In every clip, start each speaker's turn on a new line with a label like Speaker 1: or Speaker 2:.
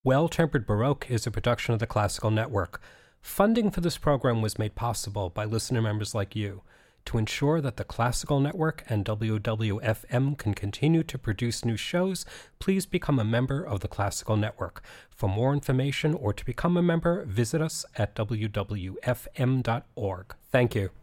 Speaker 1: Well-Tempered Baroque is a production of the Classical Network. Funding for this program was made possible by listener members like you. To ensure that the Classical Network and WWFM can continue to produce new shows, please become a member of the Classical Network. For more information or to become a member, visit us at wwfm.org. Thank you.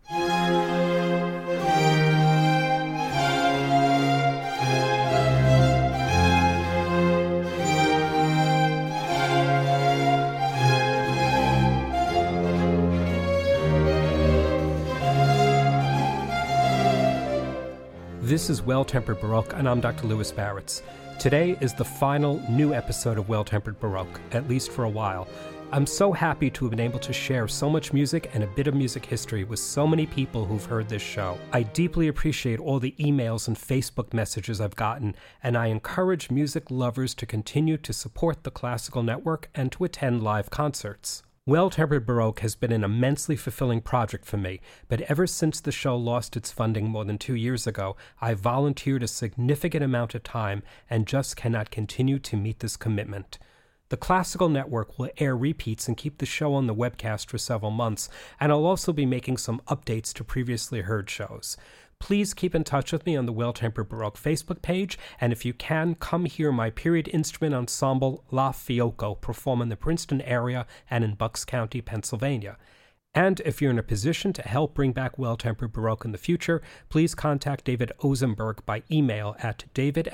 Speaker 1: This is Well-Tempered Baroque, and I'm Dr. Louis Baritz. Today is the final new episode of Well-Tempered Baroque, at least for a while. I'm so happy to have been able to share so much music and a bit of music history with so many people who've heard this show. I deeply appreciate all the emails and Facebook messages I've gotten, and I encourage music lovers to continue to support the Classical Network and to attend live concerts. Well-Tempered Baroque has been an immensely fulfilling project for me, but ever since the show lost its funding more than 2 years ago, I volunteered a significant amount of time and just cannot continue to meet this commitment. The Classical Network will air repeats and keep the show on the webcast for several months, and I'll also be making some updates to previously heard shows. Please keep in touch with me on the Well-Tempered Baroque Facebook page, and if you can, come hear my period instrument ensemble La Fiocco perform in the Princeton area and in Bucks County, Pennsylvania. And if you're in a position to help bring back Well-Tempered Baroque in the future, please contact David Ozenberg by email at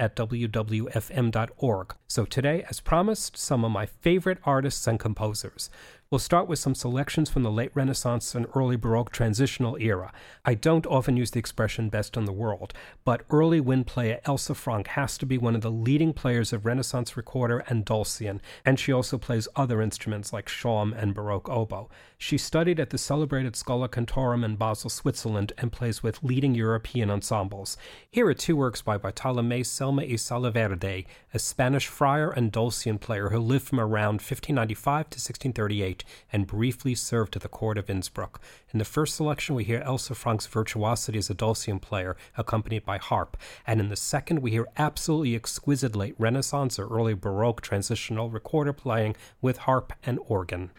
Speaker 1: david@wwfm.org. So today, as promised, some of my favorite artists and composers. We'll start with some selections from the late Renaissance and early Baroque transitional era. I don't often use the expression best in the world, but early wind player Elsa Frank has to be one of the leading players of Renaissance recorder and dulcian, and she also plays other instruments like shawm and Baroque oboe. She studied at the celebrated Schola Cantorum in Basel, Switzerland, and plays with leading European ensembles. Here are two works by Bartolomé Selma y Salaverde, a Spanish friar and dulcian player who lived from around 1595 to 1638, and briefly served at the court of Innsbruck. In the first selection, we hear Elsa Frank's virtuosity as a dulcian player, accompanied by harp, and in the second, we hear absolutely exquisite late Renaissance or early Baroque transitional recorder playing with harp and organ.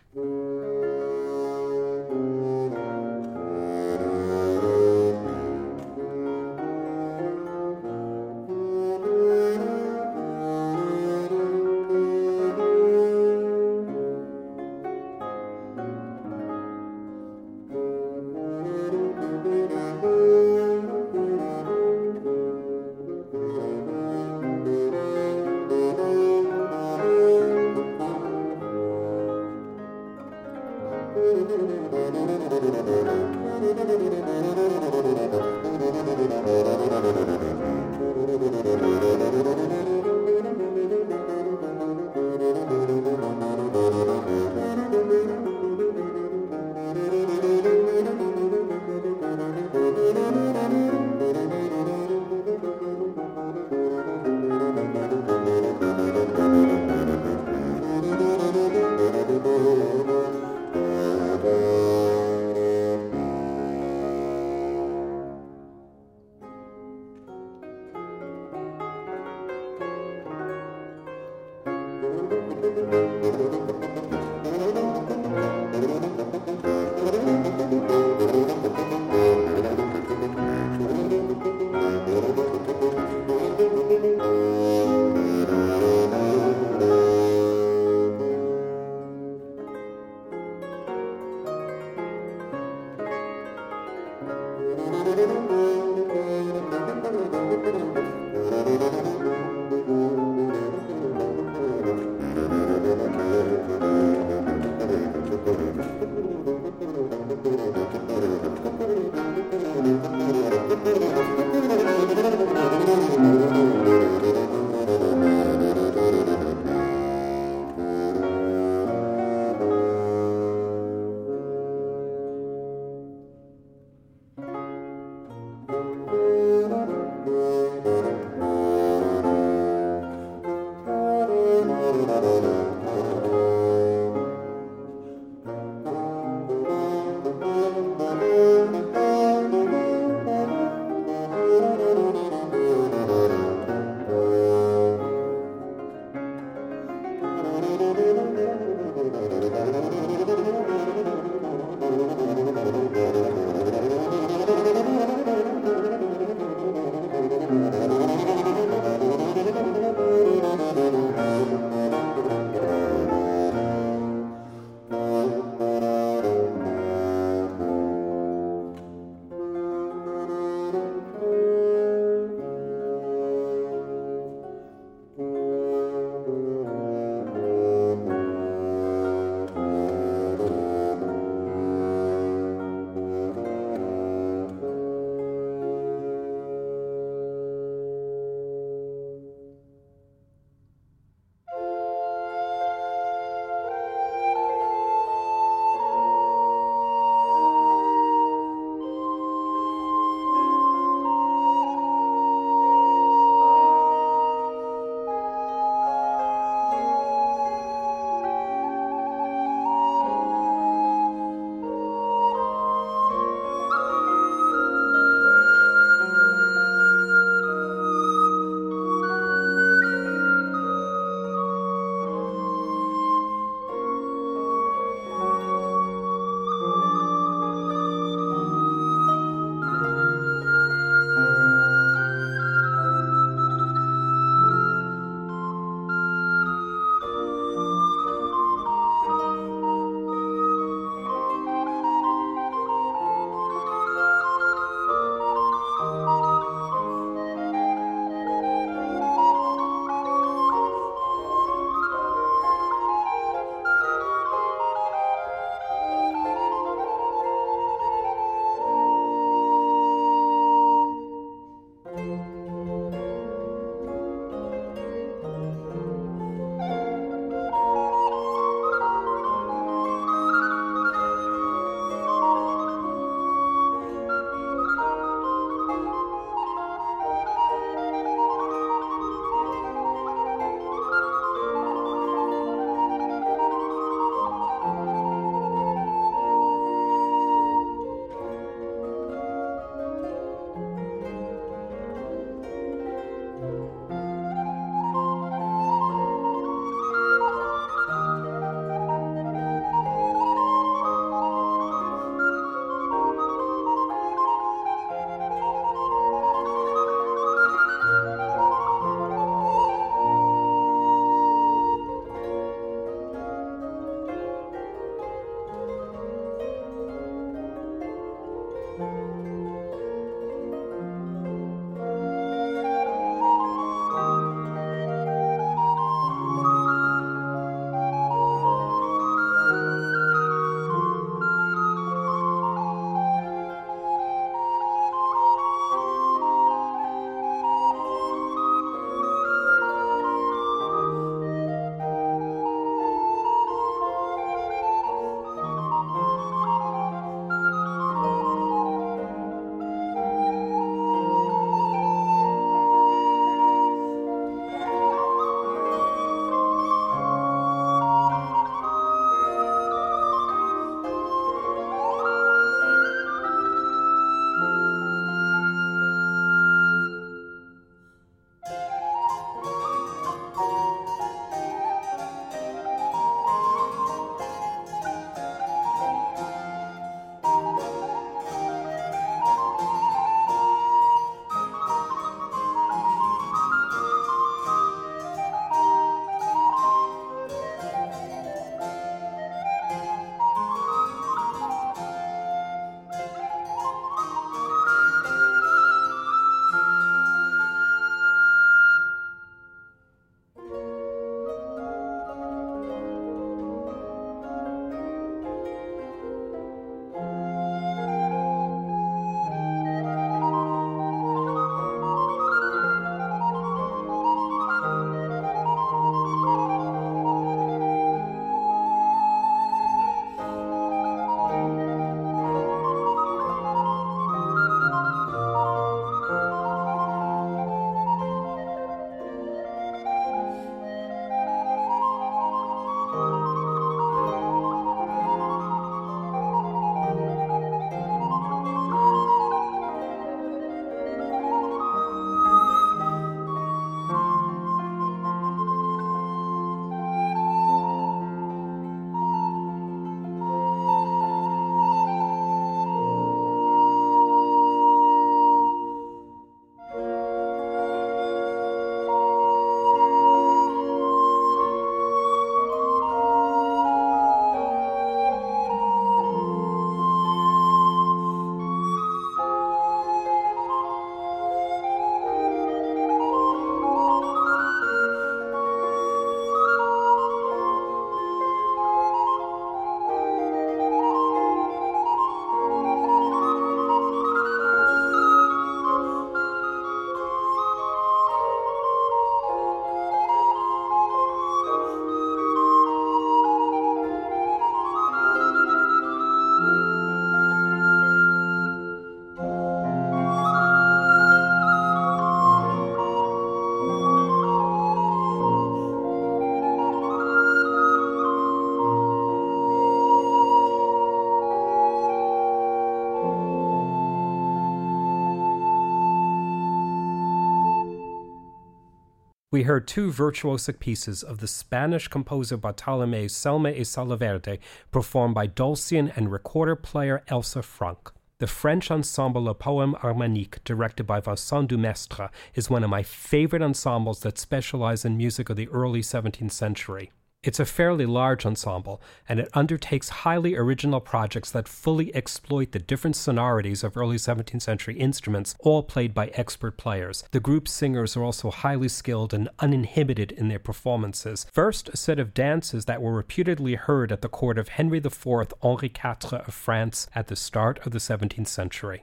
Speaker 1: We heard two virtuosic pieces of the Spanish composer Bartolomé Selma y Salaverde performed by Dulcian and recorder player Elsa Franck. The French ensemble Le Poème Harmonique, directed by Vincent Dumestre, is one of my favorite ensembles that specialize in music of the early 17th century. It's a fairly large ensemble, and it undertakes highly original projects that fully exploit the different sonorities of early 17th century instruments, all played by expert players. The group's singers are also highly skilled and uninhibited in their performances. First, a set of dances that were reputedly heard at the court of Henry IV, Henri IV of France at the start of the 17th century.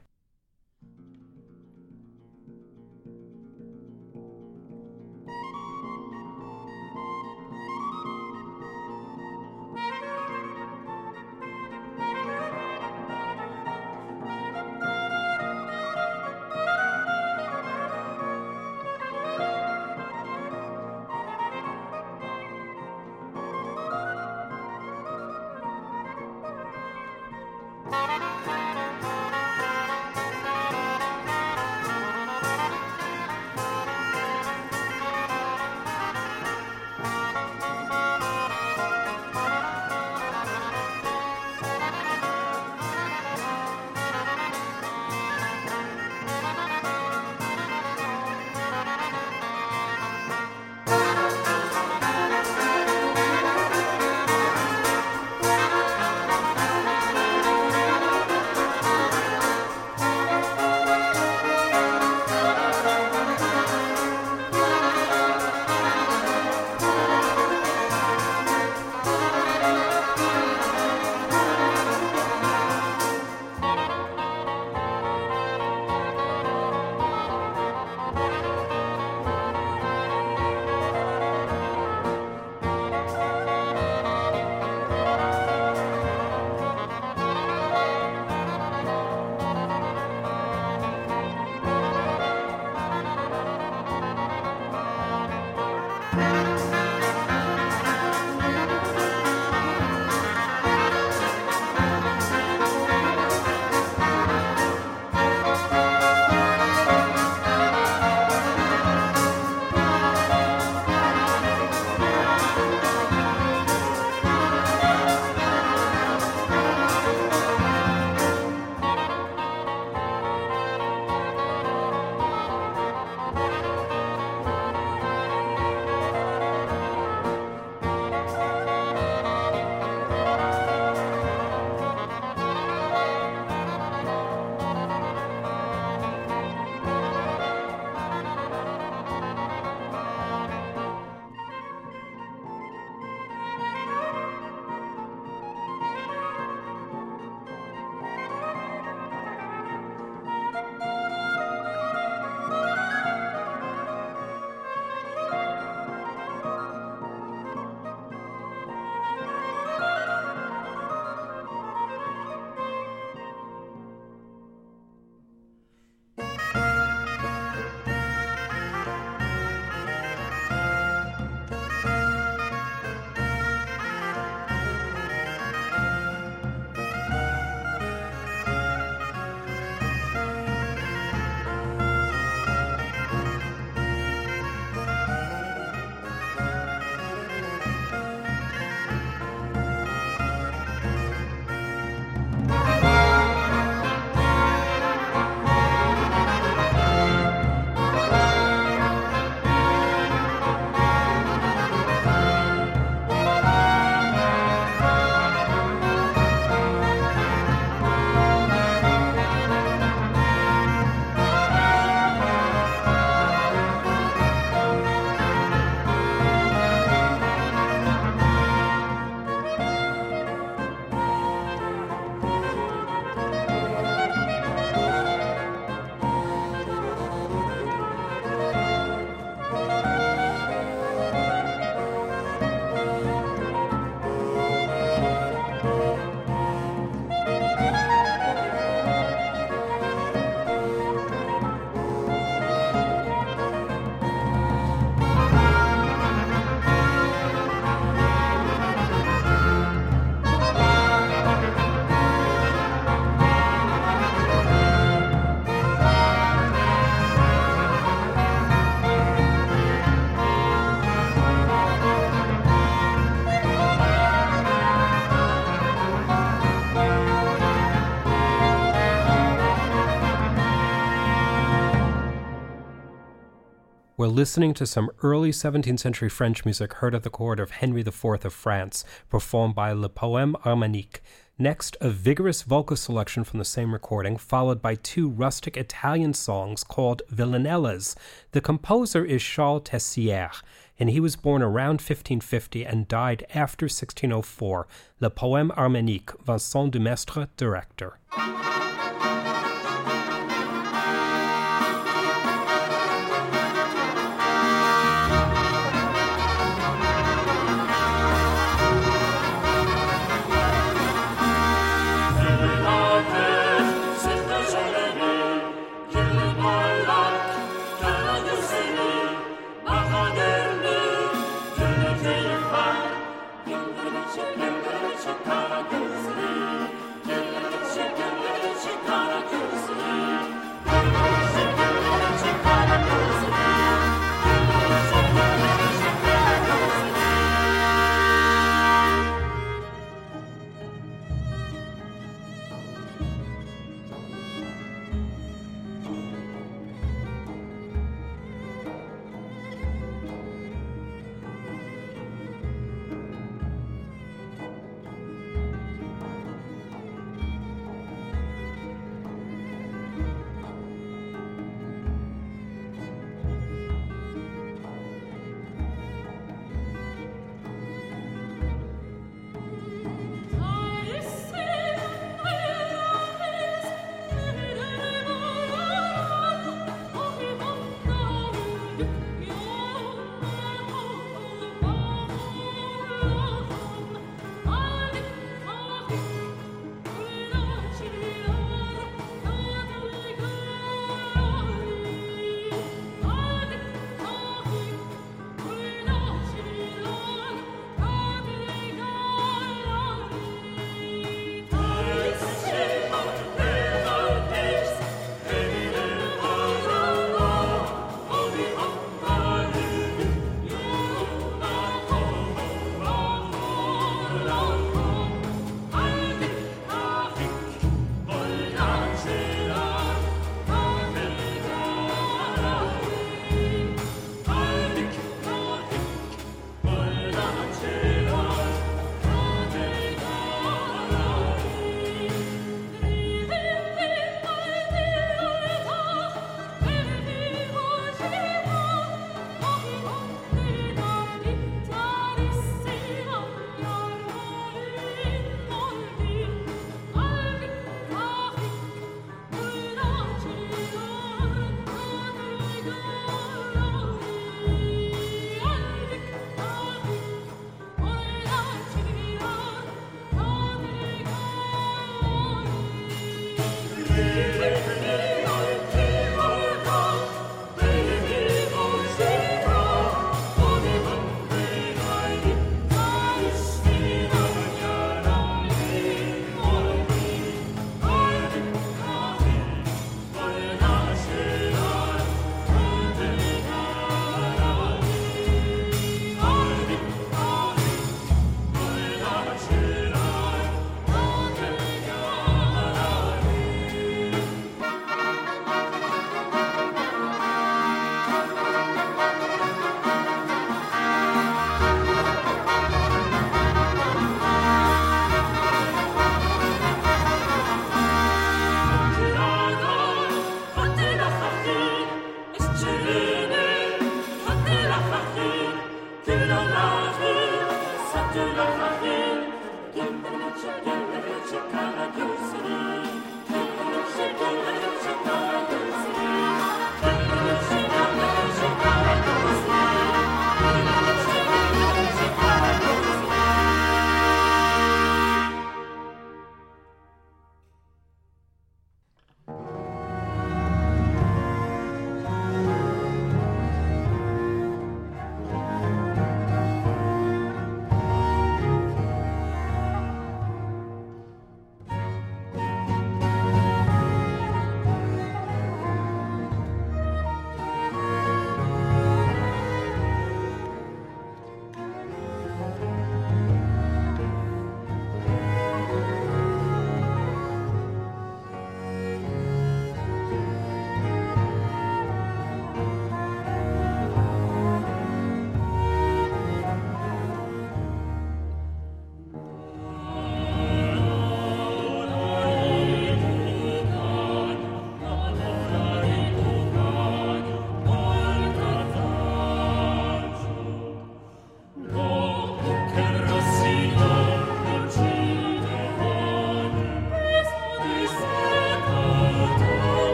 Speaker 1: We're listening to some early 17th century French music heard at the court of Henry IV of France, performed by Le Poème Harmonique. Next, a vigorous vocal selection from the same recording, followed by two rustic Italian songs called Villanellas. The composer is Charles Tessières, and he was born around 1550 and died after 1604. Le Poème Harmonique, Vincent Dumestre, director.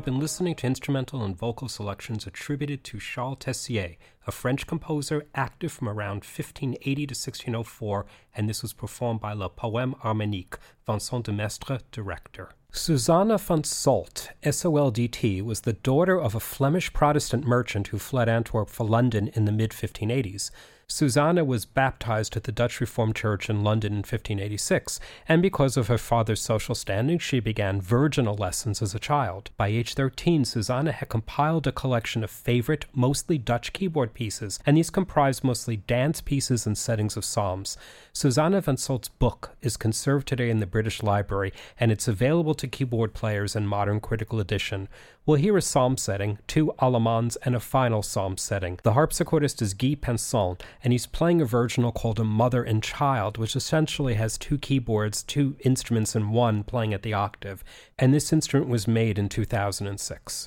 Speaker 1: You've been listening to instrumental and vocal selections attributed to Charles Tessier, a French composer active from around 1580 to 1604, and this was performed by Le Poème Harmonique, Vincent de Maistre, director. Susanna van Solt, SOLDT, was the daughter of a Flemish Protestant merchant who fled Antwerp for London in the mid-1580s. Susanna was baptized at the Dutch Reformed Church in London in 1586, and because of her father's social standing, she began virginal lessons as a child. By age 13, Susanna had compiled a collection of favorite, mostly Dutch keyboard pieces, and these comprised mostly dance pieces and settings of psalms. Susanna van Solt's book is conserved today in the British Library, and it's available to keyboard players in modern critical edition. We'll hear a psalm setting, 2 Allemands, and a final psalm setting. The harpsichordist is Guy Pinson, and he's playing a virginal called A Mother and Child, which essentially has 2 keyboards, 2 instruments in one playing at the octave, and this instrument was made in 2006.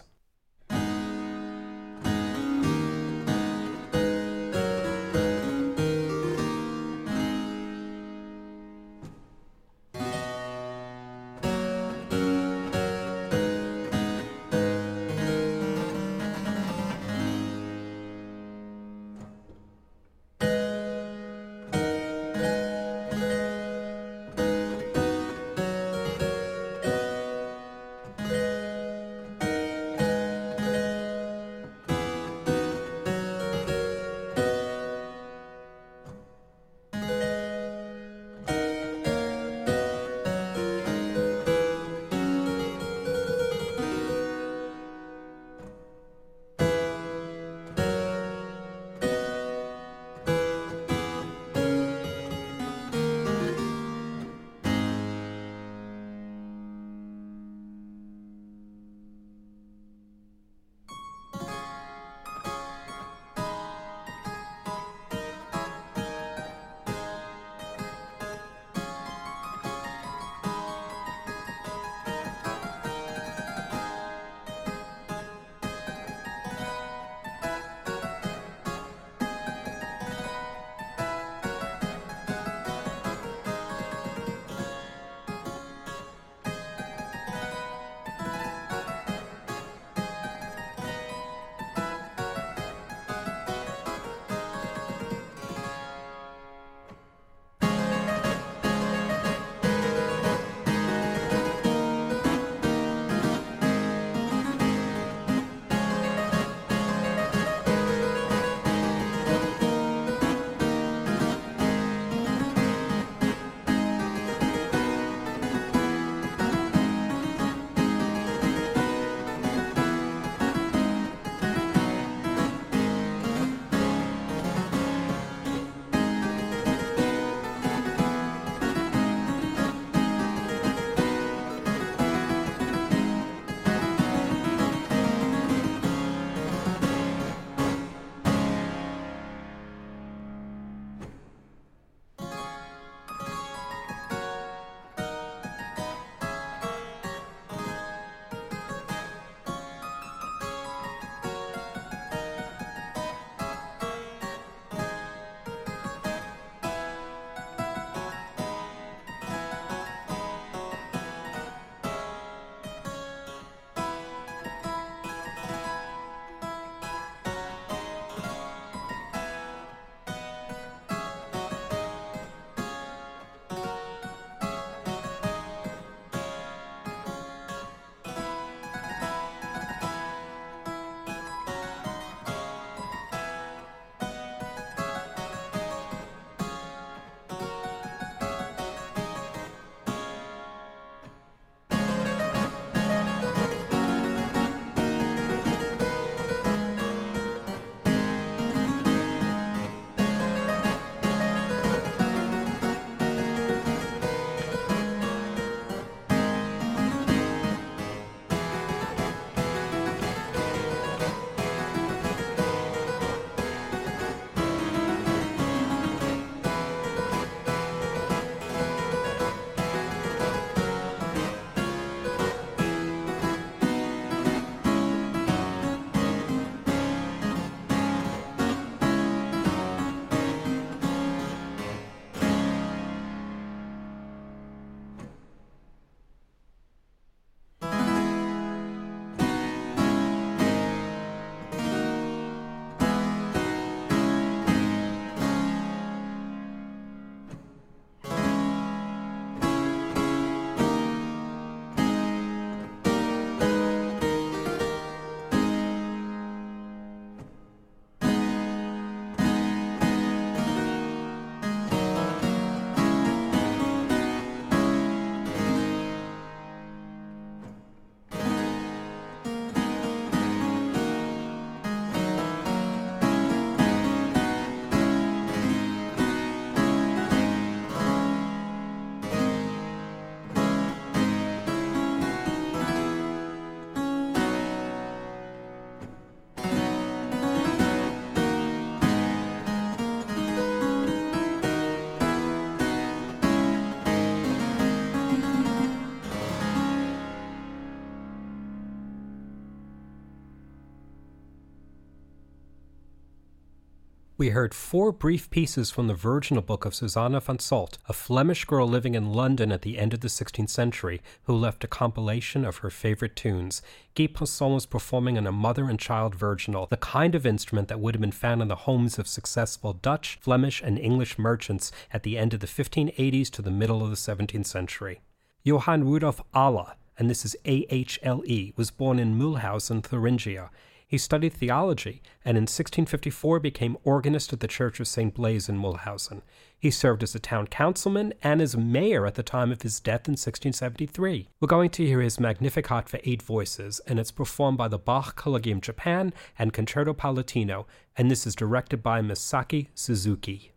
Speaker 1: we heard 4 brief pieces from the virginal book of Susanna van Solt, a Flemish girl living in London at the end of the 16th century, who left a compilation of her favorite tunes. Guy Poisson was performing on a mother and child virginal, the kind of instrument that would have been found in the homes of successful Dutch, Flemish, and English merchants at the end of the 1580s to the middle of the 17th century. Johann Rudolf Ahle, and this is A-H-L-E, was born in Mühlhausen, Thuringia. He studied theology, and in 1654 became organist at the Church of St. Blaise in Mühlhausen. He served as a town councilman and as mayor at the time of his death in 1673. We're going to hear his Magnificat for 8 voices, and it's performed by the Bach Collegium Japan and Concerto Palatino, and this is directed by Masaki Suzuki.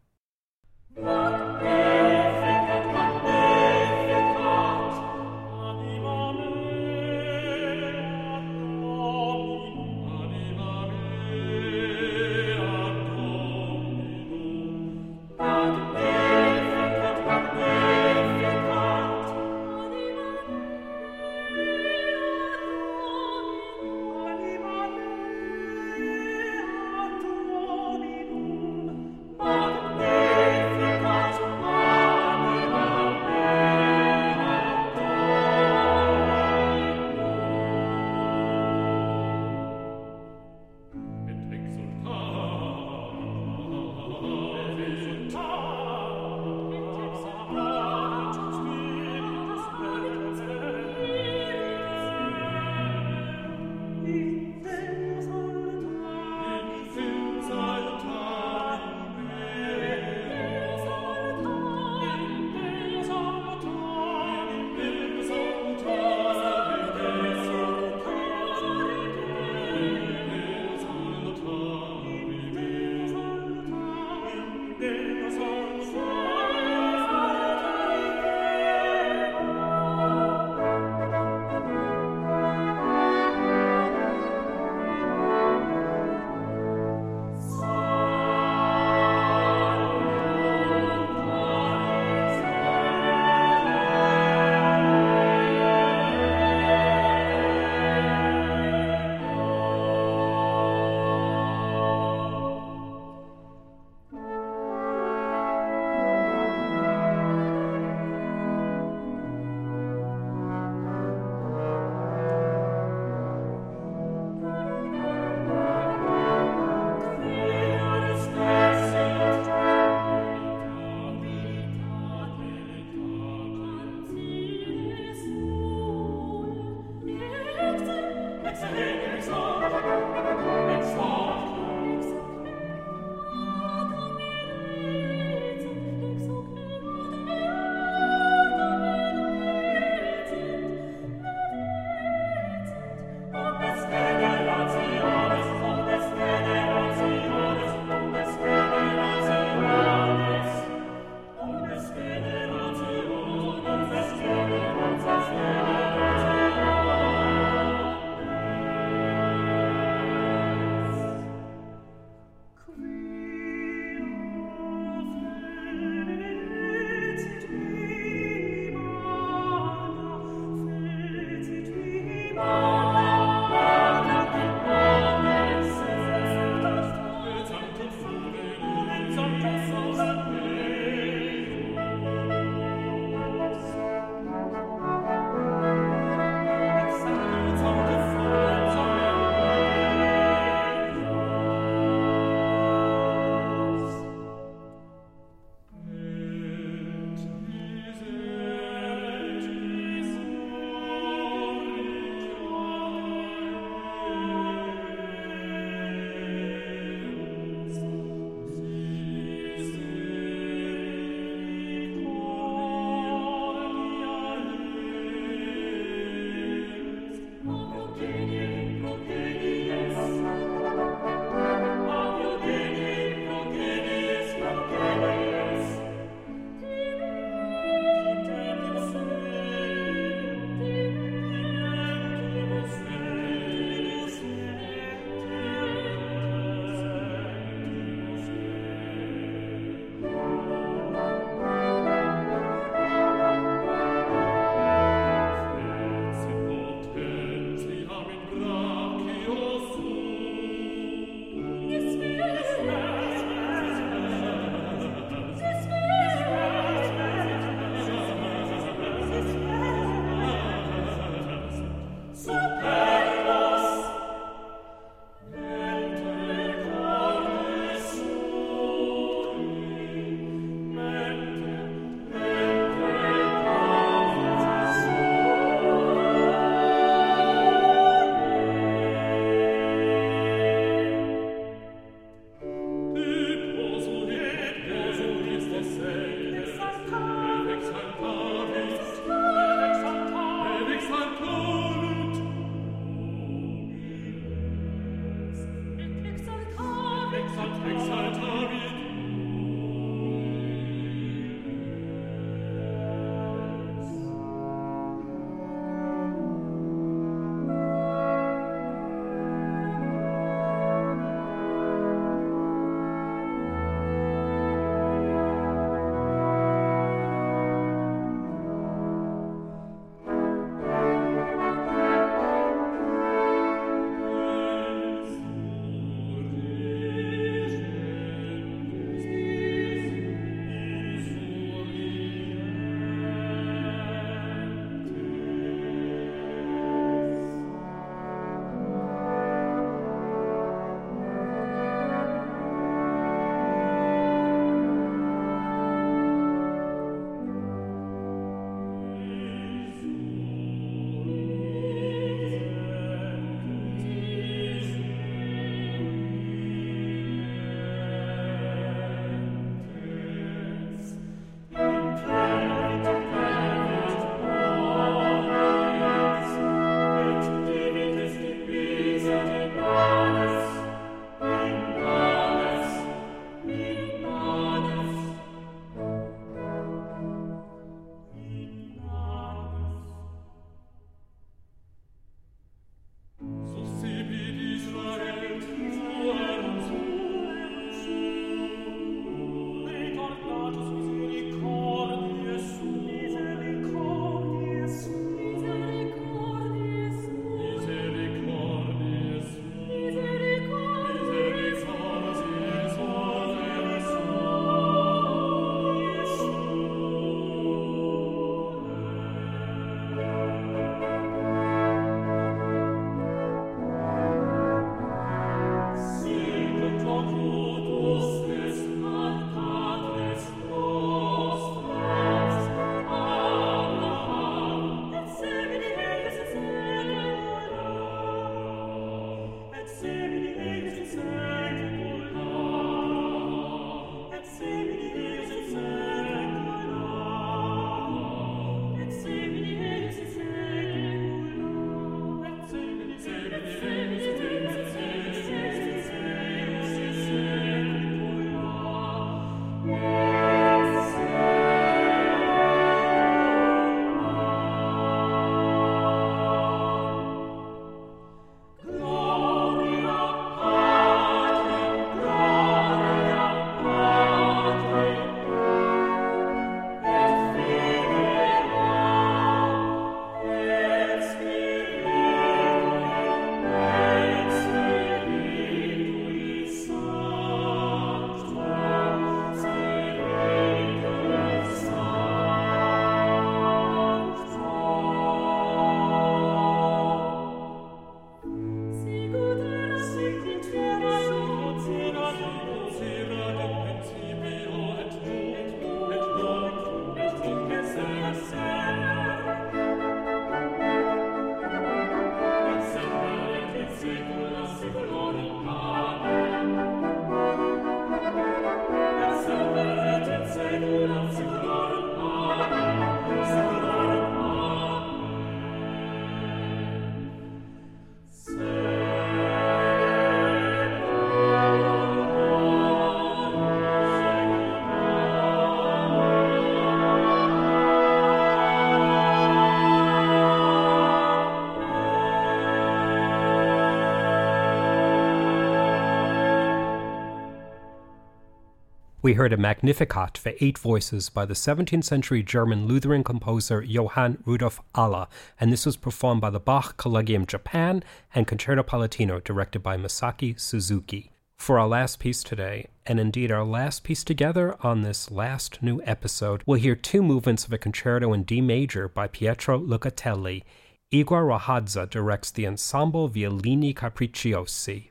Speaker 1: We heard a Magnificat for 8 voices by the 17th century German Lutheran composer Johann Rudolf Alla, and this was performed by the Bach Collegium Japan and Concerto Palatino directed by Masaki Suzuki. For our last piece today, and indeed our last piece together on this last new episode, we'll hear 2 movements of a concerto in D major by Pietro Locatelli. Igor Rahadza directs the Ensemble Violini Capricciosi.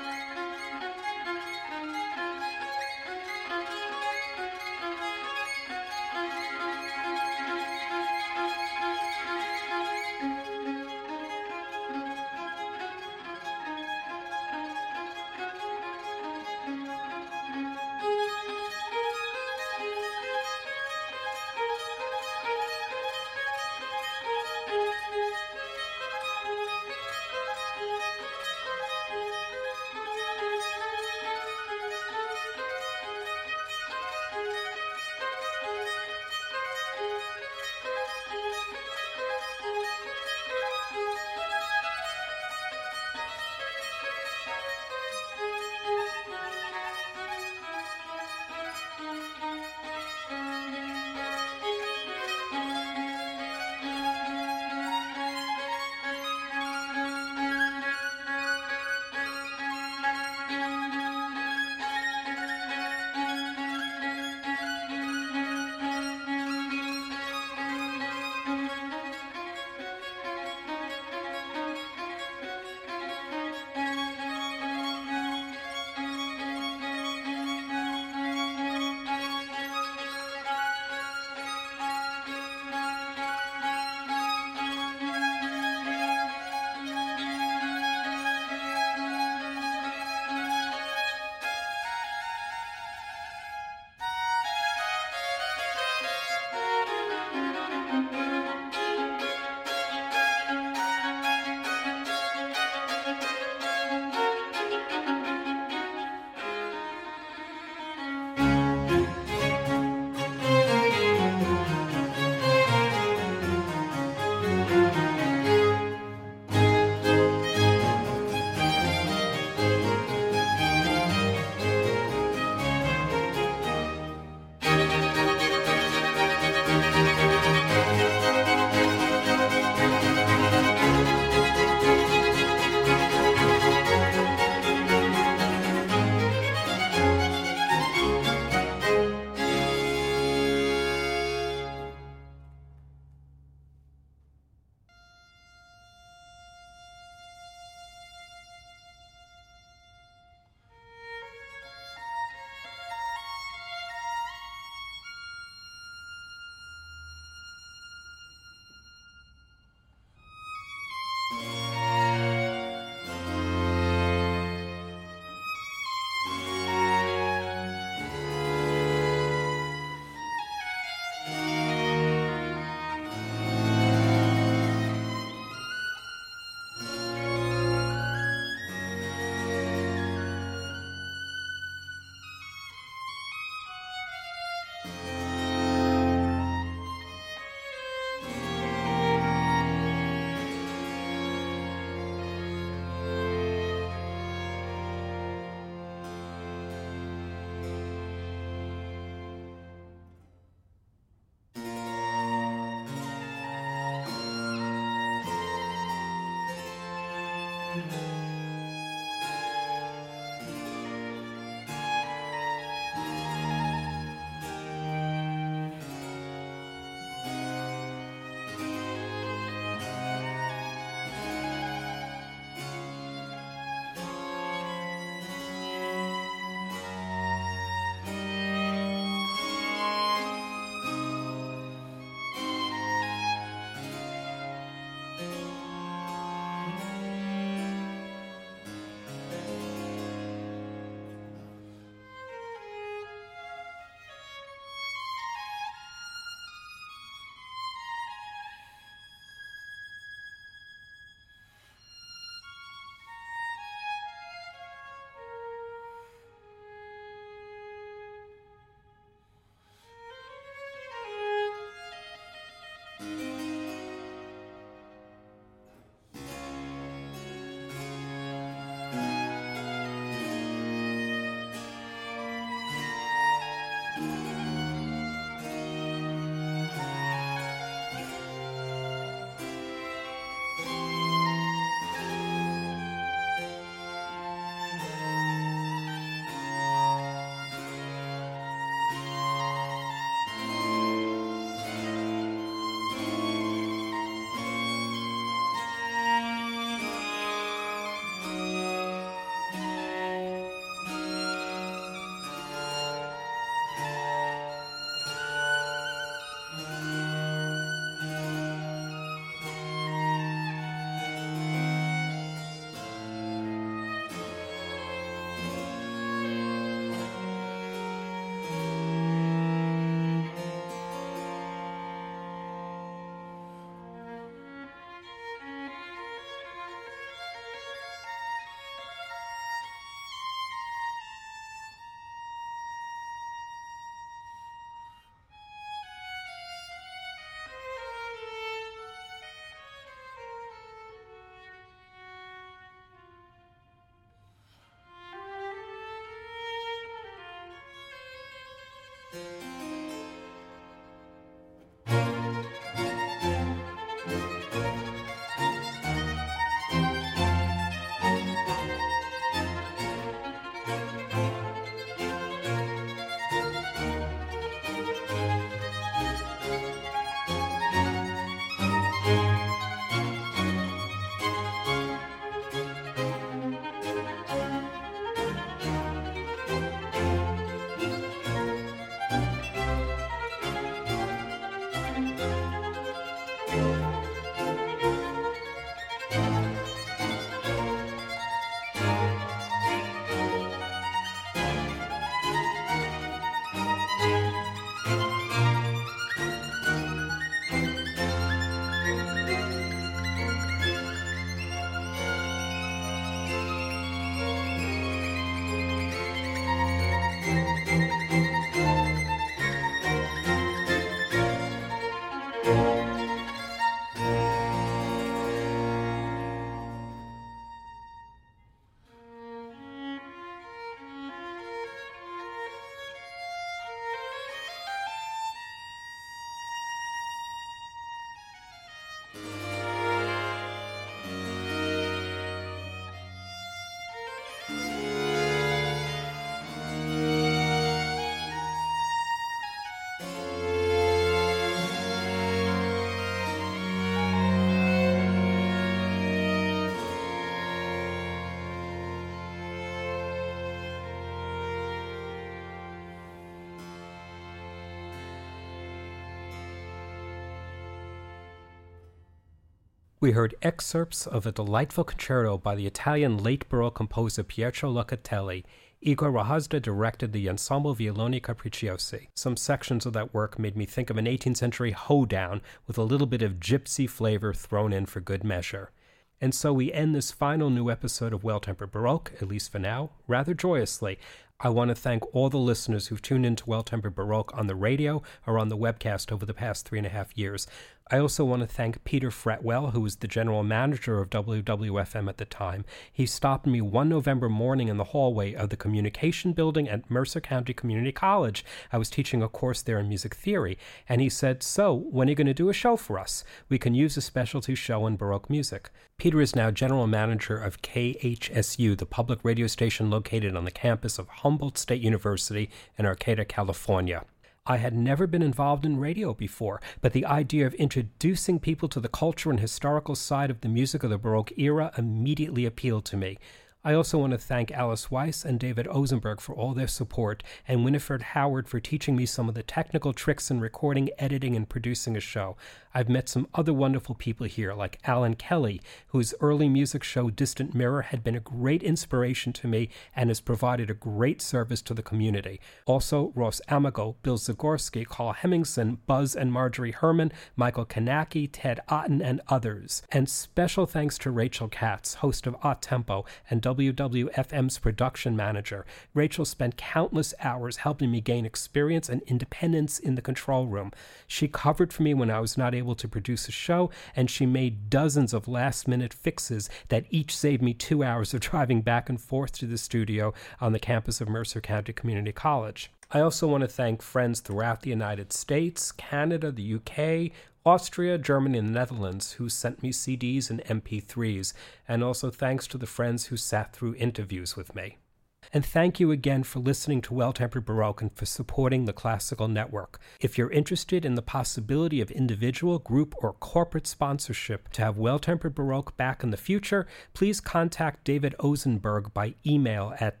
Speaker 1: We heard excerpts of a delightful concerto by the Italian late Baroque composer Pietro Locatelli. Igor Rahazda directed the Ensemble Violoni Capricciosi. Some sections of that work made me think of an 18th century hoedown with a little bit of gypsy flavor thrown in for good measure. And so we end this final new episode of Well-Tempered Baroque, at least for now, rather joyously. I want to thank all the listeners who've tuned into Well-Tempered Baroque on the radio or on the webcast over the past 3.5 years. I also want to thank Peter Fretwell, who was the general manager of WWFM at the time. He stopped me one November morning in the hallway of the communication building at Mercer County Community College. I was teaching a course there in music theory, and he said, "So, when are you going to do a show for us? We can use a specialty show in Baroque music." Peter is now general manager of KHSU, the public radio station located on the campus of Humboldt State University in Arcata, California. I had never been involved in radio before, but the idea of introducing people to the culture and historical side of the music of the Baroque era immediately appealed to me. I also want to thank Alice Weiss and David Ozenberg for all their support, and Winifred Howard for teaching me some of the technical tricks in recording, editing, and producing a show. I've met some other wonderful people here, like Alan Kelly, whose early music show Distant Mirror had been a great inspiration to me and has provided a great service to the community. Also, Ross Amigo, Bill Zagorski, Carl Hemmingson, Buzz and Marjorie Herman, Michael Kanaki, Ted Otten, and others. And special thanks to Rachel Katz, host of Art Tempo and WWFM's production manager. Rachel spent countless hours helping me gain experience and independence in the control room. She covered for me when I was not able to produce a show, and she made dozens of last-minute fixes that each saved me 2 hours of driving back and forth to the studio on the campus of Mercer County Community College. I also want to thank friends throughout the United States, Canada, the UK, Austria, Germany, and the Netherlands who sent me CDs and MP3s, and also thanks to the friends who sat through interviews with me. And thank you again for listening to Well-Tempered Baroque and for supporting the Classical Network. If you're interested in the possibility of individual, group, or corporate sponsorship to have Well-Tempered Baroque back in the future, please contact David Ozenberg by email at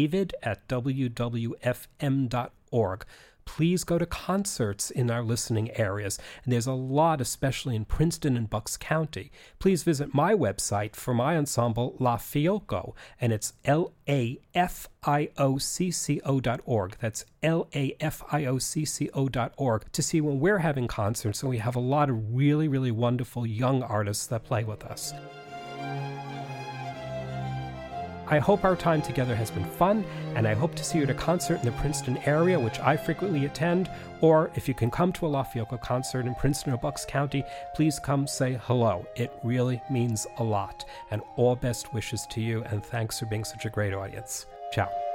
Speaker 1: david@wwfm.org. Please go to concerts in our listening areas, and there's a lot, especially in Princeton and Bucks County. Please visit my website for my ensemble, La Fiocco, and it's LAFIOCCO.org. That's LAFIOCCO.org to see when we're having concerts, and we have a lot of really, really wonderful young artists that play with us. I hope our time together has been fun, and I hope to see you at a concert in the Princeton area, which I frequently attend, or if you can come to a La Fiocco concert in Princeton or Bucks County, please come say hello. It really means a lot, and all best wishes to you, and thanks for being such a great audience. Ciao.